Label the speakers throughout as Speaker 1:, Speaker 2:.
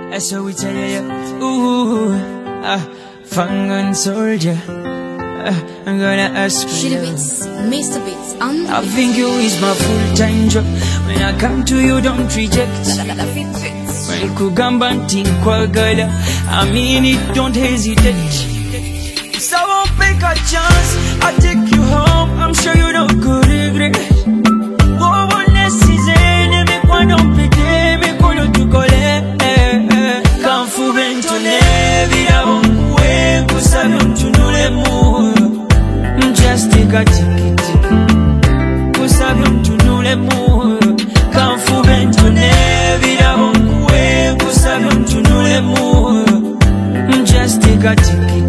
Speaker 1: That's how we tell you. Ooh, Fangan soldier. I'm gonna ask you.
Speaker 2: Beats, Mr. Beats, on
Speaker 1: I think you is my full-time job. When I come to you, don't reject. When kugamba ntinkwagala, I mean it, don't hesitate. So I won't take a chance, I'll take you home, I'm sure you don't go regret. Oh, what necessary, me quando pide, me quando tu cole. Kanfu bentone, vida bongue, kusabi untunule mu. Just take a ticket, kusabi untunule mu. Kanfu bentone, vida bongue, kusabi untunule mu. Just take a ticket,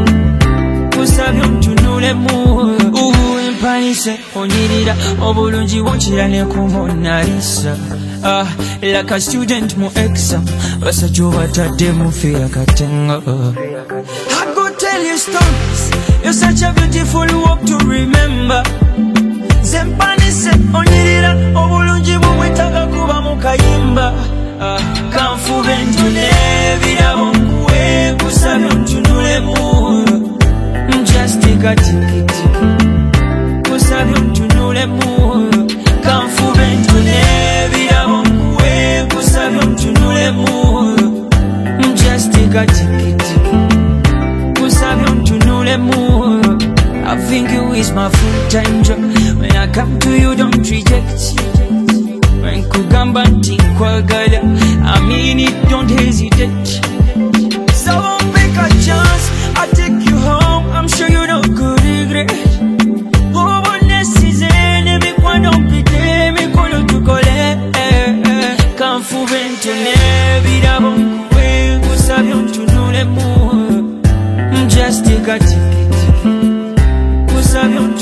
Speaker 1: kusabi untunule mu. Empanise onyirira obulungi wonchira ne kumonalisa. Like a student mu exam, basajja batadde mu fear katenga. I go tell you stories, you're such a beautiful walk to remember. Zempanise onyirira obulungi bwetaaga kuba mu kayimba. Kanfu bentone birabo nkuwe kusabye ontunulemu. Just take a ticket, kusabye ontunulemu. Kanfu bentone birabo nkuwe kusabye ontunulemu. Just take a ticket, kusabye ontunulemu. I think you is my full-time job. When I come to you, don't reject. When kugamba ntinkwagala, I mean it, don't hesitate. So I won't make a chance, I'll take you home, I'm sure you don't go regret. Oh, what necessary, me quando pide, me quando tu cole. Kanfu bentone, vida bongue, kusabi ontunulemu. Just take a ticket, kusabi ontunulemu.